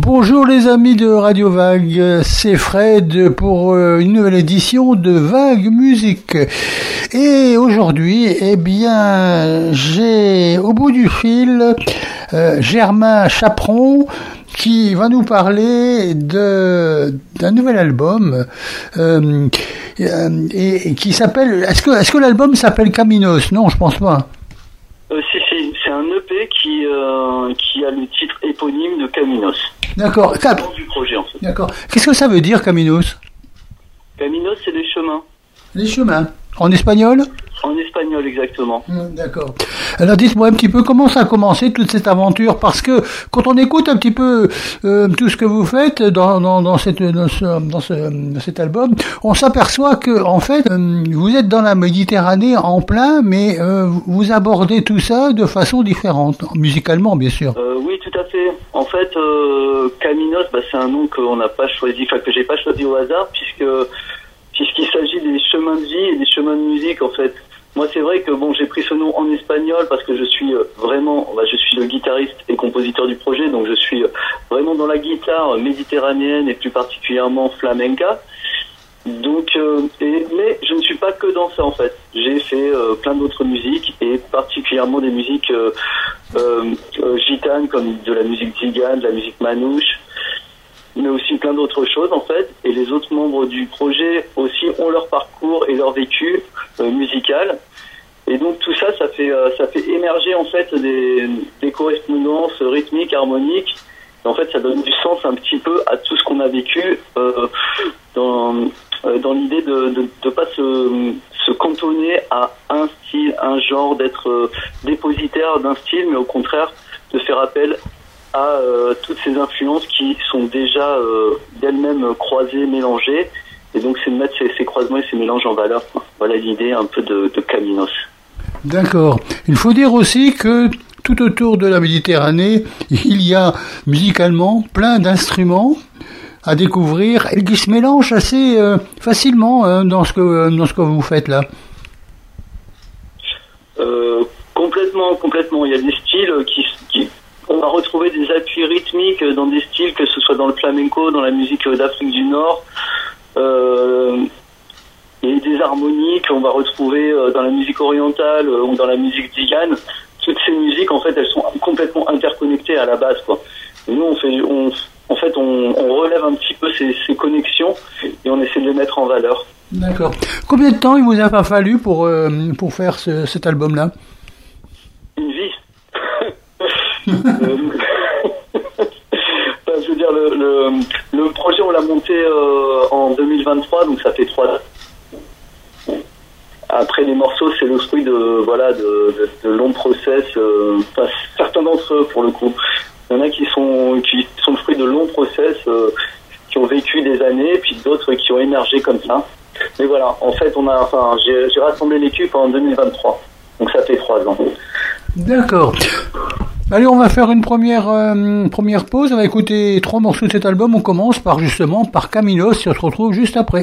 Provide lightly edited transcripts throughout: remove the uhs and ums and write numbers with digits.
Bonjour les amis de Radio Vague, c'est Fred pour une nouvelle édition de Vague Musique. Et aujourd'hui, eh bien, j'ai au bout du fil Germain Chaperon qui va nous parler d'un nouvel album et qui s'appelle... Est-ce que l'album s'appelle Caminos? Non, je pense pas. Si, c'est un EP qui a le titre éponyme de Caminos. D'accord. C'est le nom du projet, en fait. D'accord. Qu'est-ce que ça veut dire, Caminos? Caminos, c'est les chemins. Les chemins. En espagnol? En espagnol, exactement. D'accord. Alors dites-moi un petit peu comment ça a commencé toute cette aventure, parce que quand on écoute un petit peu tout ce que vous faites dans cet album, on s'aperçoit que en fait vous êtes dans la Méditerranée en plein, mais vous abordez tout ça de façon différente, musicalement bien sûr. Oui, tout à fait. En fait, Caminos, c'est un nom qu'on n'a pas choisi, que j'ai pas choisi au hasard, puisqu'il s'agit des chemins de vie et des chemins de musique, en fait. Moi, c'est vrai que j'ai pris ce nom en espagnol parce que je suis je suis le guitariste et compositeur du projet, donc je suis vraiment dans la guitare méditerranéenne et plus particulièrement flamenca. Donc, mais je ne suis pas que dans ça, en fait. J'ai fait plein d'autres musiques et particulièrement des musiques gitanes comme de la musique tzigane, de la musique manouche, mais aussi plein d'autres choses, en fait. Et les autres membres du projet aussi ont leur parcours et leur vécu musical. Et donc tout ça, ça fait émerger en fait des correspondances rythmiques, harmoniques. Et en fait, ça donne du sens un petit peu à tout ce qu'on a vécu dans l'idée de pas se cantonner à un style, un genre, d'être dépositaire d'un style, mais au contraire de faire appel à toutes ces influences qui sont déjà d'elles-mêmes croisées, mélangées, et donc c'est de mettre ces croisements et ces mélanges en valeur. Voilà l'idée un peu de Caminos. D'accord. Il faut dire aussi que tout autour de la Méditerranée, il y a musicalement plein d'instruments à découvrir et qui se mélangent assez facilement dans ce que vous faites là. Complètement. Il y a des styles qui on va retrouver des appuis rythmiques dans des styles, que ce soit dans le flamenco, dans la musique d'Afrique du Nord, et des harmonies qu'on va retrouver dans la musique orientale ou dans la musique tzigane. Toutes ces musiques, en fait, elles sont complètement interconnectées à la base, quoi. Et nous, on relève un petit peu ces connexions et on essaie de les mettre en valeur. D'accord. Combien de temps il vous a pas fallu pour faire cet album-là? Une vie. Je veux dire, le projet, on l'a monté en 2023, donc ça fait 3 ans. Après, les morceaux, c'est le fruit de longs process, certains d'entre eux, pour le coup. Il y en a qui sont le fruit de longs process, qui ont vécu des années, puis d'autres qui ont émergé comme ça. Mais voilà, en fait, j'ai rassemblé l'équipe en 2023, donc ça fait 3 ans. D'accord. Allez, on va faire une première pause. On va écouter 3 morceaux de cet album. On commence par Caminos et on se retrouve juste après.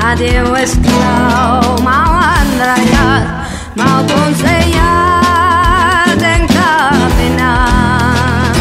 Adeus esclau, mau andraiat, mau conseiat encaminat.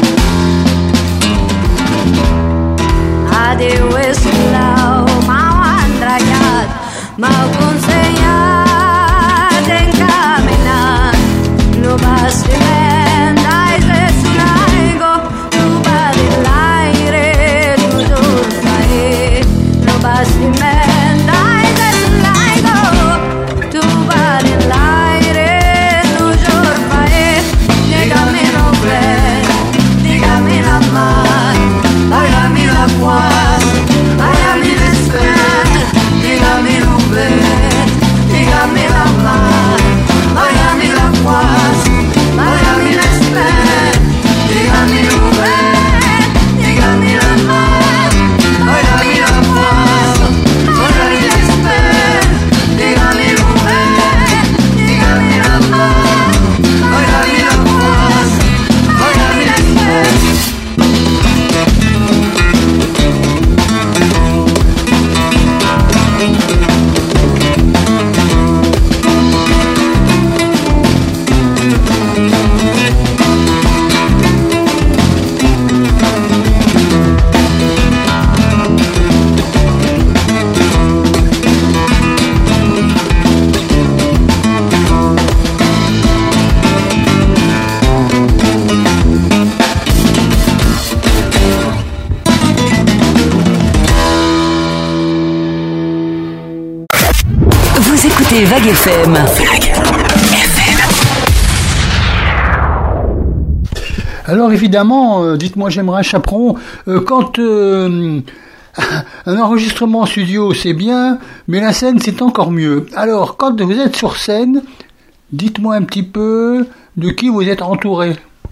Adeus esclau, mau andraiat, mau conseiat encaminat. No bastiment ai se sunaigo, tu badi l'aire, tu dorfai. No bastiment ai se sunaigo, tu badi l'aire, tu dorfai. Dígame no ven, dígame la mar, dígame la cual, dígame l'esper, dígame no ven, dígame la mar, dígame la cual, dígame l'esper, dígame no ven, dígame la mar, dígame la cual, dígame l'esper, dígame no ven, dígame la mar, dígame la cual, dígame l'esper. Vous écoutez Vague FM. Alors évidemment, dites-moi j'aimerais un chaperon, quand un enregistrement en studio c'est bien, mais la scène c'est encore mieux. Alors quand vous êtes sur scène, dites-moi un petit peu de qui vous êtes entouré.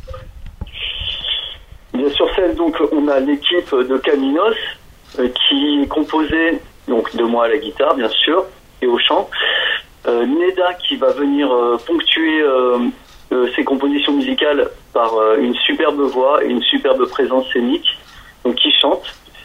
Bien sur scène, donc on a l'équipe de Caminos qui est composée donc de moi à la guitare bien sûr et au chant. Neda qui va venir ponctuer ses compositions musicales par une superbe voix et une superbe présence scénique, donc qui chante.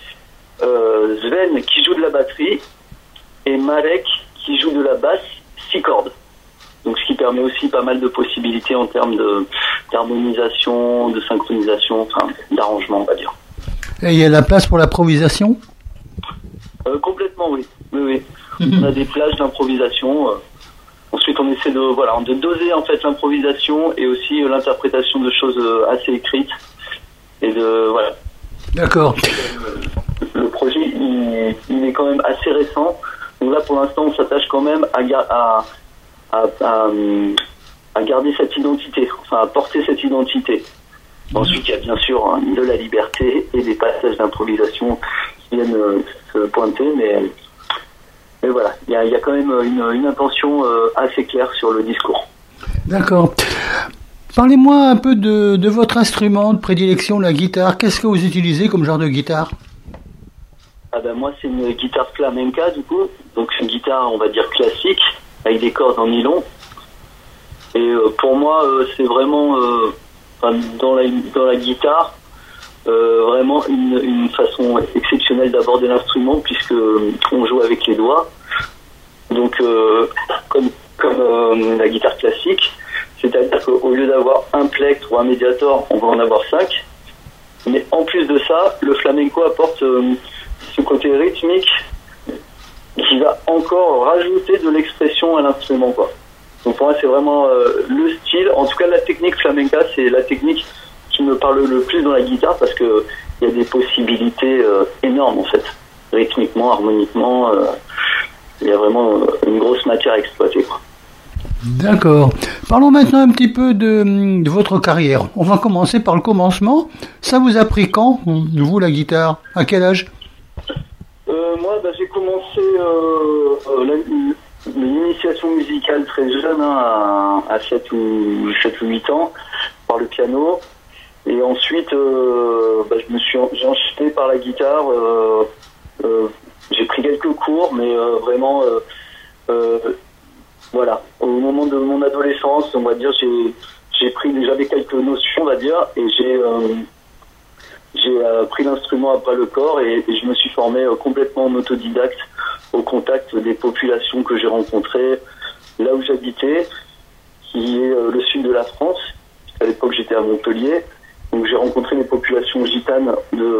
Sven qui joue de la batterie et Marek qui joue de la basse 6 cordes. Donc ce qui permet aussi pas mal de possibilités en termes d'harmonisation, de synchronisation, enfin d'arrangement on va dire. Et il y a la place pour l'improvisation ? Complètement oui. On a des plages d'improvisation. Ensuite, on essaie de doser en fait l'improvisation et aussi l'interprétation de choses assez écrites et de voilà. D'accord. Le projet, il est quand même assez récent. Donc là, pour l'instant, on s'attache quand même à garder cette identité, enfin à porter cette identité. Ensuite, il y a bien sûr de la liberté et des passages d'improvisation qui viennent se pointer, mais voilà, il y a quand même une intention assez claire sur le discours. D'accord. Parlez-moi un peu de votre instrument de prédilection, la guitare. Qu'est-ce que vous utilisez comme genre de guitare ? Moi, c'est une guitare flamenca, du coup. Donc, c'est une guitare, on va dire, classique, avec des cordes en nylon. Et pour moi, c'est vraiment, dans la guitare, vraiment une façon exceptionnelle d'aborder l'instrument, puisque on joue avec les doigts. Donc, comme la guitare classique, c'est-à-dire qu'au lieu d'avoir un plectre ou un médiator, on va en avoir 5. Mais en plus de ça, le flamenco apporte ce côté rythmique qui va encore rajouter de l'expression à l'instrument, quoi. Donc pour moi, c'est vraiment le style. En tout cas, la technique flamenca, c'est la technique qui me parle le plus dans la guitare, parce que il y a des possibilités énormes en fait, rythmiquement, harmoniquement. Il y a vraiment une grosse matière à exploiter, quoi. D'accord. Parlons maintenant un petit peu de votre carrière. On va commencer par le commencement. Ça vous a pris quand, vous, la guitare ? À quel âge ? Moi, j'ai commencé l'initiation musicale très jeune, à 7 ou 8 ans, par le piano. Et ensuite, j'ai enchaîné par la guitare. J'ai pris quelques cours, mais vraiment... voilà, au moment de mon adolescence, on va dire, j'avais quelques notions, on va dire, et j'ai pris l'instrument à bras le corps et je me suis formé complètement en autodidacte au contact des populations que j'ai rencontrées là où j'habitais, qui est le sud de la France. À l'époque, j'étais à Montpellier. Donc j'ai rencontré les populations gitanes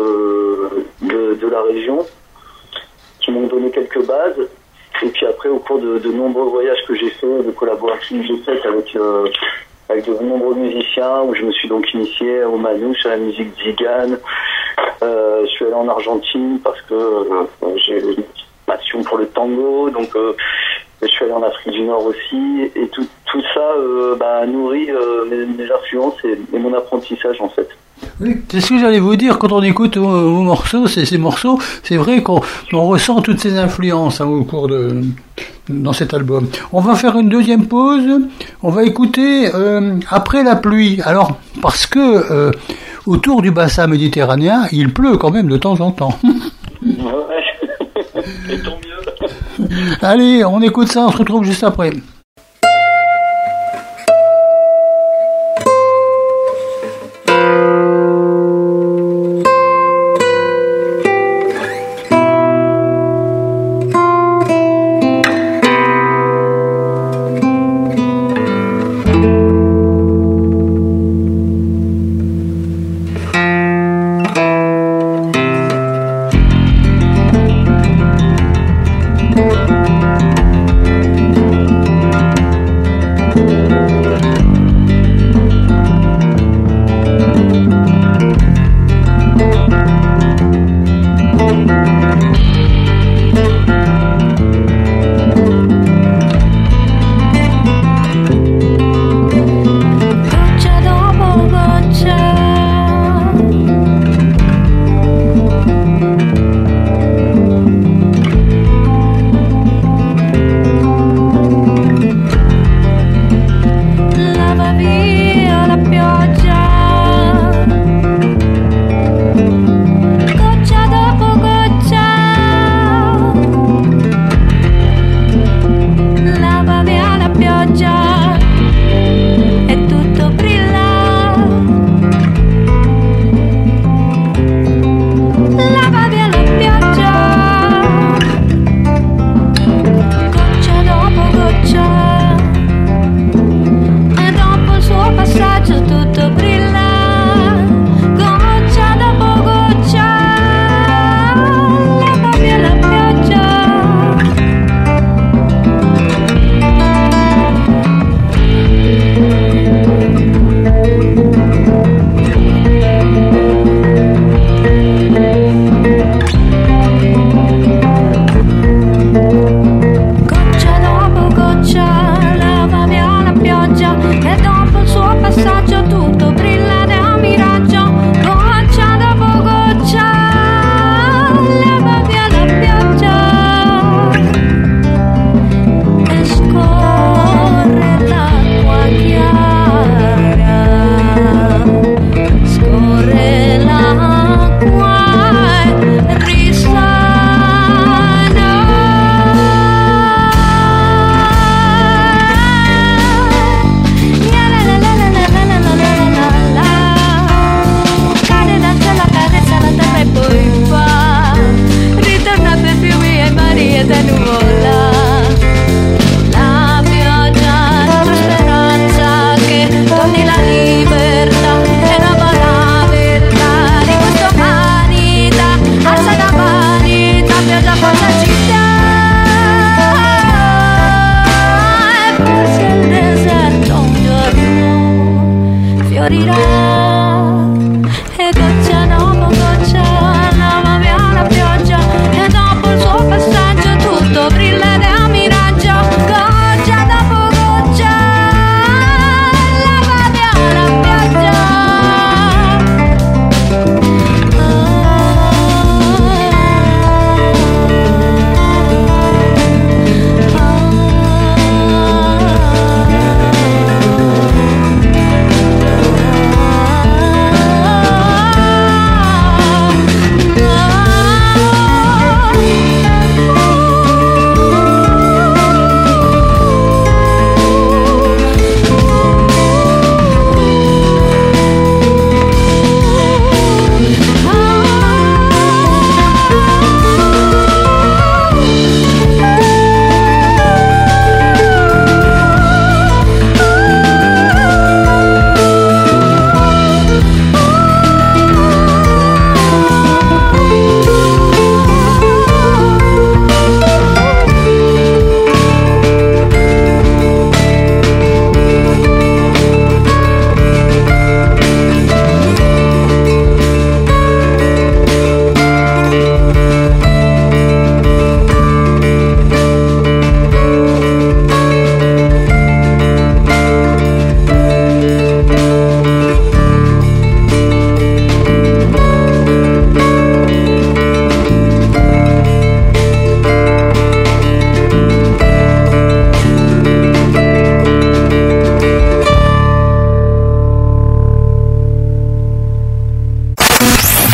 de la région qui m'ont donné quelques bases. Et puis après, au cours de nombreux voyages que j'ai faits, de collaborations que j'ai faites avec de nombreux musiciens, où je me suis donc initié au manouche, à la musique tzigane. Je suis allé en Argentine parce que j'ai une passion pour le tango, donc je suis allé en Afrique du Nord aussi, et tout ça nourrit mes influences et mon apprentissage en fait. Oui, c'est ce que j'allais vous dire, quand on écoute vos morceaux, ces morceaux, c'est vrai qu'on ressent toutes ces influences au cours dans cet album. On va faire une deuxième pause, on va écouter Après la pluie. Alors, parce que autour du bassin méditerranéen, il pleut quand même de temps en temps. Ouais, et tant mieux. Allez, on écoute ça, on se retrouve juste après.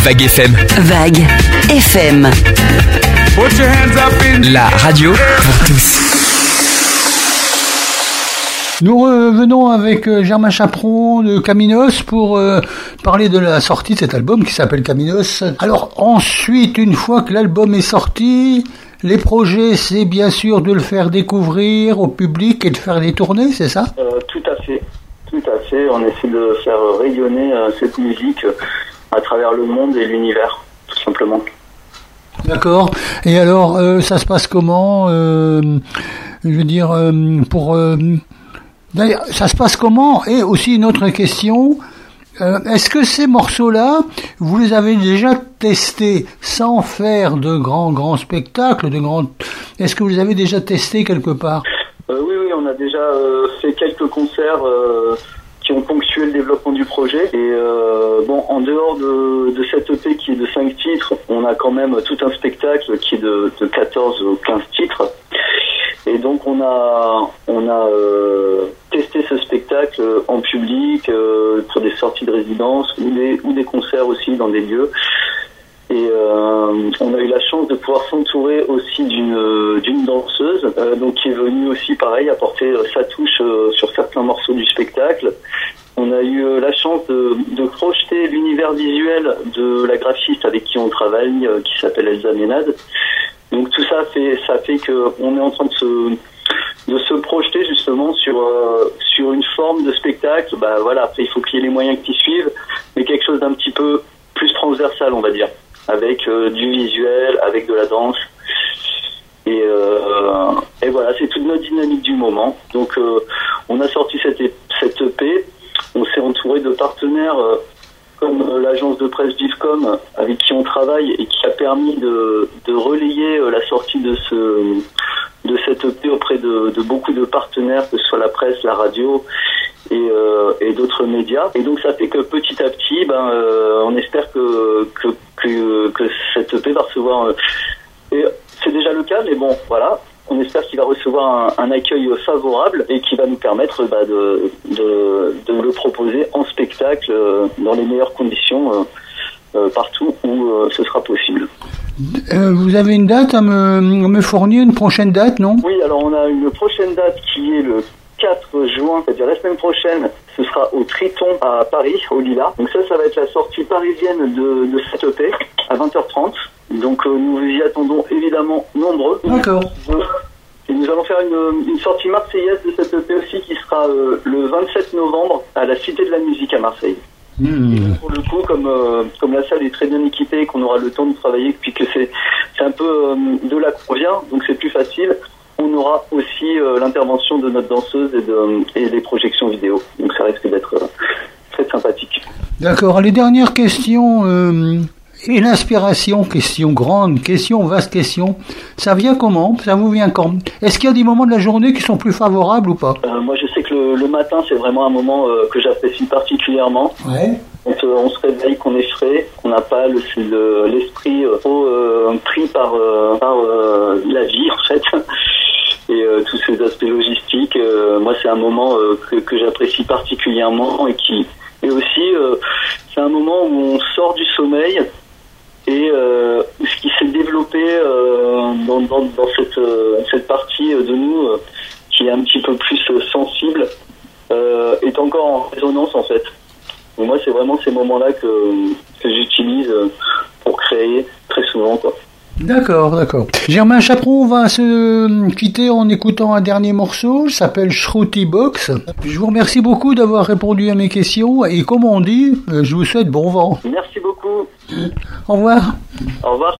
Vague FM. Vague FM. La radio pour tous. Nous revenons avec Germain Chaperon de Caminos pour parler de la sortie de cet album qui s'appelle Caminos. Alors ensuite, une fois que l'album est sorti, les projets, c'est bien sûr de le faire découvrir au public et de faire des tournées, c'est ça ? Tout à fait. On essaie de faire rayonner cette musique à travers le monde et l'univers, tout simplement. D'accord. Et alors, ça se passe comment je veux dire, d'ailleurs, ça se passe comment ? Et aussi une autre question, est-ce que ces morceaux-là, vous les avez déjà testés sans faire de grands spectacles, est-ce que vous les avez déjà testés quelque part ? Oui, on a déjà fait quelques concerts qui ont ponctué le développement du projet. Et en dehors de cette EP qui est de 5 titres, on a quand même tout un spectacle qui est de 14 ou 15 titres. Et donc on a testé ce spectacle en public pour des sorties de résidence ou des concerts aussi dans des lieux. Et on a eu la chance de pouvoir s'entourer aussi d'une danseuse donc qui est venue aussi pareil apporter sa touche sur certains morceaux du spectacle. On a eu la chance de projeter l'univers visuel de la graphiste avec qui on travaille qui s'appelle Elsa Ménade. Donc tout ça fait que on est en train de se projeter justement sur une forme de spectacle. Bah voilà, après il faut qu'il y ait les moyens qui suivent, mais quelque chose d'un petit peu plus transversal, on va dire, avec du visuel, avec de la danse. Et voilà, c'est toute notre dynamique du moment. Donc on a sorti cette EP, on s'est entouré de partenaires comme l'agence de presse Vivcom avec qui on travaille et qui a permis de relayer la sortie de cette EP auprès de beaucoup de partenaires, que ce soit la presse, la radio et d'autres médias. Et donc ça fait que petit à petit, on espère que cette EP va recevoir... et c'est déjà le cas, mais bon, voilà. On espère qu'il va recevoir un accueil favorable et qui va nous permettre de le proposer en spectacle dans les meilleures conditions partout où ce sera possible. Vous avez une date à me fournir, une prochaine date, non ? Oui, alors on a une prochaine date qui est le 4 juin, c'est-à-dire la semaine prochaine. Ce sera au Triton à Paris, au Lilas. Donc ça va être la sortie parisienne de cette EP à 20h30. Donc nous y attendons évidemment nombreux. D'accord. Et nous allons faire une sortie marseillaise de cette EP aussi qui sera le 27 novembre à la Cité de la Musique à Marseille. Pour le coup, comme la salle est très bien équipée et qu'on aura le temps de travailler, puis que c'est un peu de là qu'on vient, donc c'est plus facile, on aura aussi l'intervention de notre danseuse et des projections vidéo. Donc ça risque d'être très sympathique. D'accord. Les dernières questions... Et l'inspiration, vaste question, ça vient comment ? Ça vous vient quand ? Est-ce qu'il y a des moments de la journée qui sont plus favorables ou pas ? Moi, je sais que le matin, c'est vraiment un moment que j'apprécie particulièrement. Ouais. Quand on se réveille, qu'on est frais, qu'on n'a pas l'esprit trop pris par la vie, en fait. Et tous ces aspects logistiques, moi, c'est un moment que j'apprécie particulièrement et aussi, c'est un moment où on sort du sommeil. Et ce qui s'est développé dans cette partie de nous qui est un petit peu plus sensible est encore en résonance en fait. Donc moi c'est vraiment ces moments-là que j'utilise pour créer très souvent quoi. D'accord. Germain Chaperon va se quitter en écoutant un dernier morceau, ça s'appelle Shruti Box. Je vous remercie beaucoup d'avoir répondu à mes questions et comme on dit, je vous souhaite bon vent. Merci beaucoup. Au revoir. Au revoir.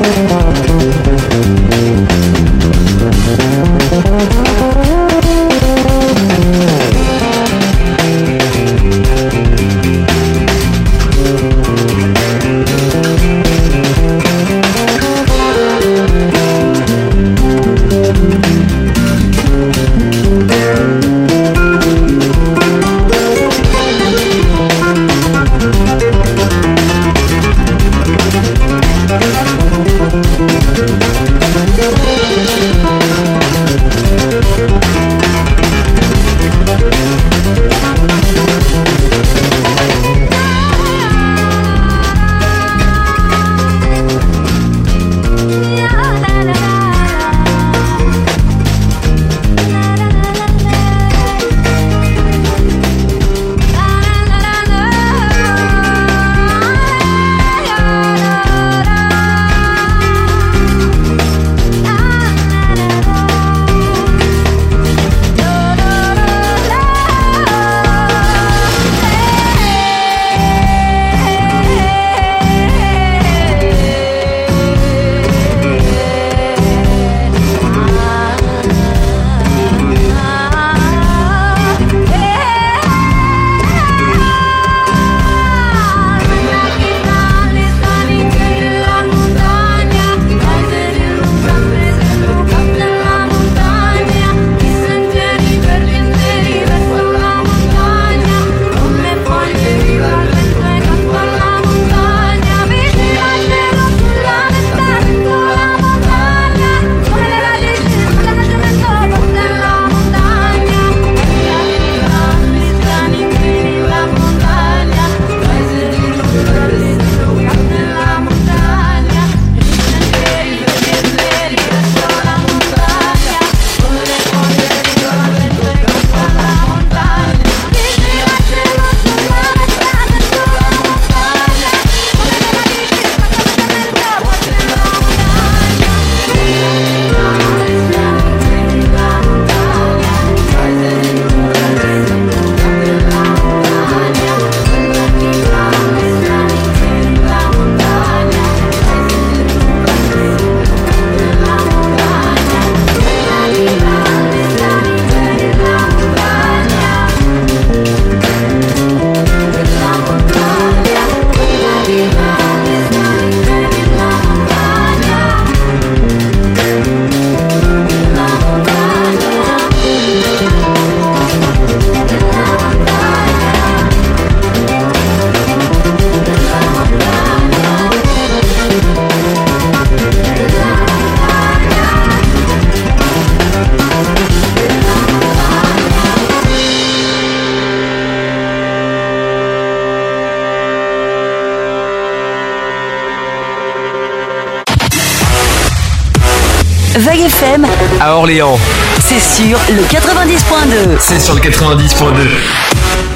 Vague FM à Orléans. C'est sur le 90.2. C'est sur le 90.2.